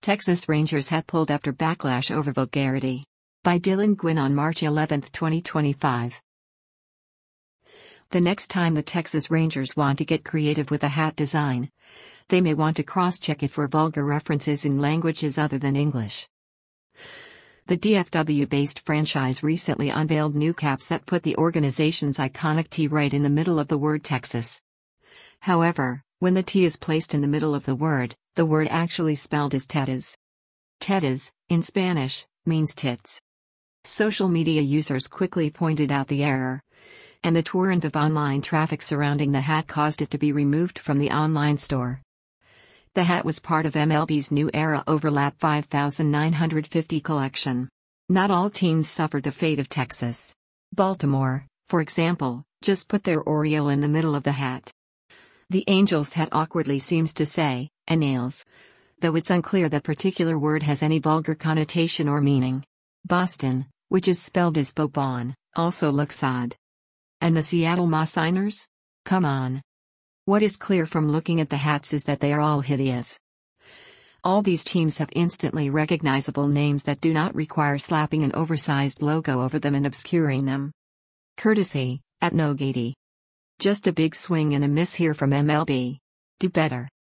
Texas Rangers hat pulled after backlash over vulgarity. By Dylan Gwynn on March 11, 2025. The next time the Texas Rangers want to get creative with a hat design, they may want to cross-check it for vulgar references in languages other than English. The DFW-based franchise recently unveiled new caps that put the organization's iconic T right in the middle of the word Texas. However, when the T is placed in the middle of the word actually spelled as tetas. Tetas, in Spanish, means tits. Social media users quickly pointed out the error, and the torrent of online traffic surrounding the hat caused it to be removed from the online store. The hat was part of MLB's New Era Overlap 5950 collection. Not all teams suffered the fate of Texas. Baltimore, for example, just put their Oriole in the middle of the hat. The Angels hat awkwardly seems to say, "nails," though it's unclear that particular word has any vulgar connotation or meaning. Boston, which is spelled as Bobon, also looks odd. And the Seattle Mariners? Come on. What is clear from looking at the hats is that they are all hideous. All these teams have instantly recognizable names that do not require slapping an oversized logo over them and obscuring them. Courtesy, @NoGady. Just a big swing and a miss here from MLB. Do better.